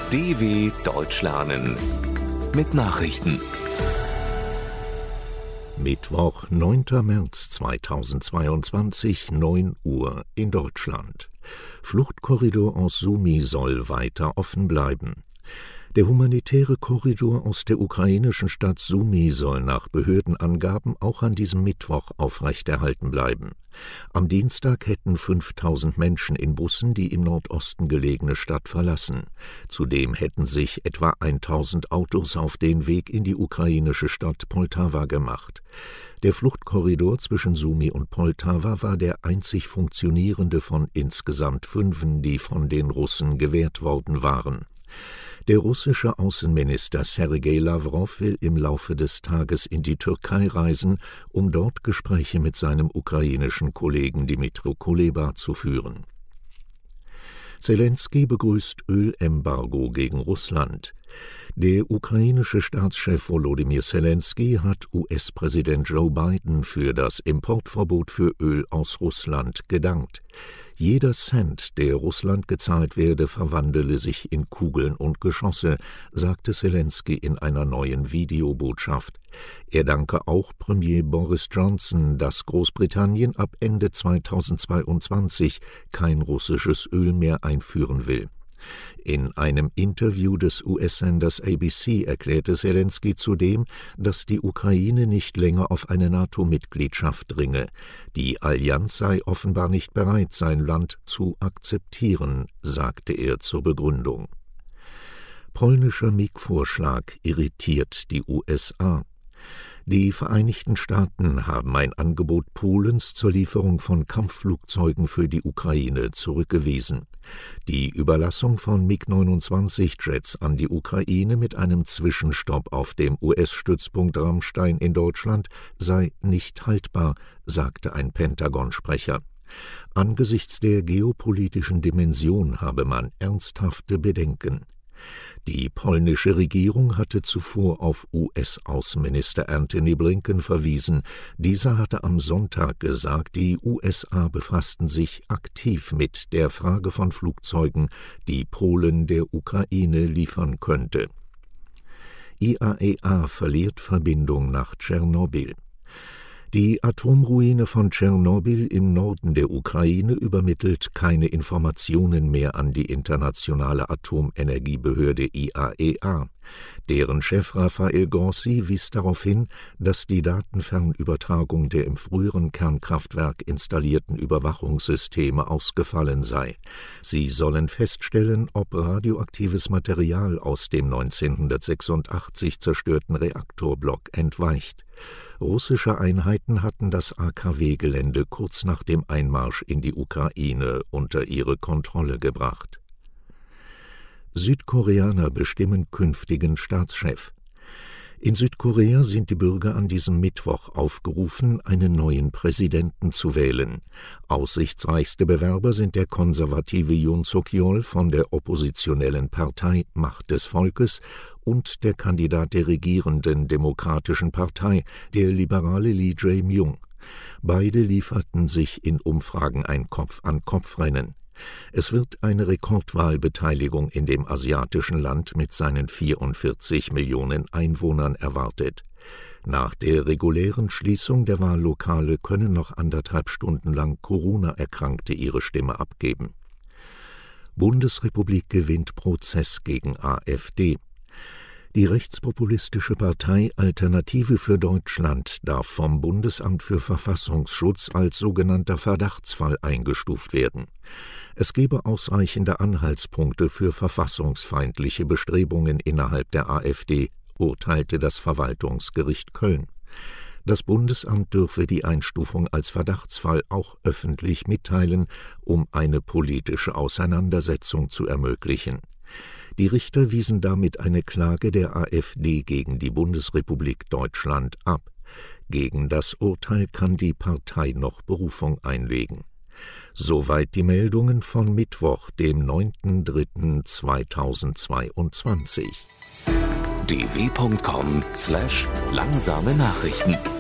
DW Deutsch lernen mit Nachrichten. Mittwoch, 9. März 2022, 9 Uhr in Deutschland. Fluchtkorridor aus Sumi soll weiter offen bleiben. Der humanitäre Korridor aus der ukrainischen Stadt Sumi soll nach Behördenangaben auch an diesem Mittwoch aufrechterhalten bleiben. Am Dienstag hätten 5.000 Menschen in Bussen die im Nordosten gelegene Stadt verlassen. Zudem hätten sich etwa 1.000 Autos auf den Weg in die ukrainische Stadt Poltawa gemacht. Der Fluchtkorridor zwischen Sumi und Poltawa war der einzig funktionierende von insgesamt 5, die von den Russen gewährt worden waren. Der russische Außenminister Sergei Lawrow will im Laufe des Tages in die Türkei reisen, um dort Gespräche mit seinem ukrainischen Kollegen Dmytro Kuleba zu führen. Selenskyj begrüßt Ölembargo gegen Russland. Der ukrainische Staatschef Volodymyr Selenskyj hat US-Präsident Joe Biden für das Importverbot für Öl aus Russland gedankt. Jeder Cent, der Russland gezahlt werde, verwandele sich in Kugeln und Geschosse, sagte Selenskyj in einer neuen Videobotschaft. Er danke auch Premier Boris Johnson, dass Großbritannien ab Ende 2022 kein russisches Öl mehr einführen will. In einem Interview des US-Senders ABC erklärte Selenskyj zudem, dass die Ukraine nicht länger auf eine NATO-Mitgliedschaft dringe. Die Allianz sei offenbar nicht bereit, sein Land zu akzeptieren, sagte er zur Begründung. Polnischer MiG-Vorschlag irritiert die USA. Die Vereinigten Staaten haben ein Angebot Polens zur Lieferung von Kampfflugzeugen für die Ukraine zurückgewiesen. Die Überlassung von MiG-29-Jets an die Ukraine mit einem Zwischenstopp auf dem US-Stützpunkt Ramstein in Deutschland sei nicht haltbar, sagte ein Pentagon-Sprecher. Angesichts der geopolitischen Dimension habe man ernsthafte Bedenken. Die polnische Regierung hatte zuvor auf US-Außenminister Antony Blinken verwiesen. Dieser hatte am Sonntag gesagt, die USA befassten sich aktiv mit der Frage von Flugzeugen, die Polen der Ukraine liefern könnte. IAEA verliert Verbindung nach Tschernobyl. Die Atomruine von Tschernobyl im Norden der Ukraine übermittelt keine Informationen mehr an die internationale Atomenergiebehörde IAEA. Deren Chef Rafael Grossi wies darauf hin, dass die Datenfernübertragung der im früheren Kernkraftwerk installierten Überwachungssysteme ausgefallen sei. Sie sollen feststellen, ob radioaktives Material aus dem 1986 zerstörten Reaktorblock entweicht. Russische Einheiten hatten das AKW-Gelände kurz nach dem Einmarsch in die Ukraine unter ihre Kontrolle gebracht. Südkoreaner bestimmen künftigen Staatschef. In Südkorea sind die Bürger an diesem Mittwoch aufgerufen, einen neuen Präsidenten zu wählen. Aussichtsreichste Bewerber sind der konservative Yoon Suk-yeol von der oppositionellen Partei Macht des Volkes und der Kandidat der regierenden Demokratischen Partei, der liberale Lee Jae-myung. Beide lieferten sich in Umfragen ein Kopf-an-Kopf-Rennen. Es wird eine Rekordwahlbeteiligung in dem asiatischen Land mit seinen 44 Millionen Einwohnern erwartet. Nach der regulären Schließung der Wahllokale können noch 1,5 Stunden lang Corona-Erkrankte ihre Stimme abgeben. Bundesrepublik gewinnt Prozess gegen AfD. Die rechtspopulistische Partei Alternative für Deutschland darf vom Bundesamt für Verfassungsschutz als sogenannter Verdachtsfall eingestuft werden. Es gebe ausreichende Anhaltspunkte für verfassungsfeindliche Bestrebungen innerhalb der AfD, urteilte das Verwaltungsgericht Köln. Das Bundesamt dürfe die Einstufung als Verdachtsfall auch öffentlich mitteilen, um eine politische Auseinandersetzung zu ermöglichen. Die Richter wiesen damit eine Klage der AfD gegen die Bundesrepublik Deutschland ab. Gegen das Urteil kann die Partei noch Berufung einlegen. Soweit die Meldungen von Mittwoch, dem 9.3.2022. dw.com/langsame Nachrichten